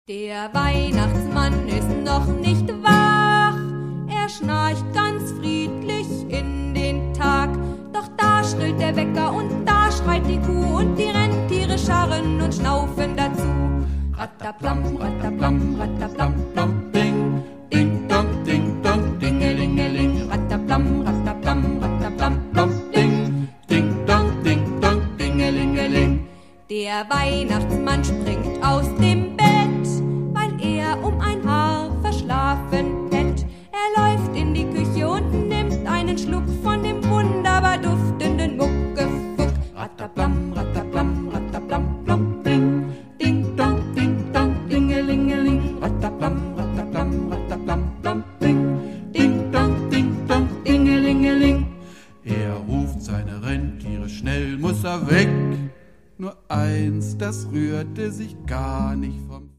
Der Weihnachtsmann ist noch nicht wach, er schnarcht ganz friedlich in den Tag. Doch da schrillt der Wecker und da schreit die Kuh und die Rentiere scharren und schnaufen dazu. Rattaplam, rattaplam, rattaplam, plam, ding, ding, dong, ding, dong, dingelingeling. Rattaplam, rattaplam, rattaplam, plam, ding, ding, dong, dingelingeling. Der Weihnachtsmann springt aus dem Bett, weil er um ein Haar verschlafen hätt. Er läuft in die Küche und nimmt einen Schluck von dem wunderbar duftenden Muckefuck. Rattaplam, rattaplam, rattaplam, plam, ding, ding, dong, dingelingeling. Rattaplam, rattaplam, rattaplam, plam, ding, dong, dingelingeling. Er ruft seine Rentiere, schnell muss er weg. Nur eins, das rührte sich gar nicht vom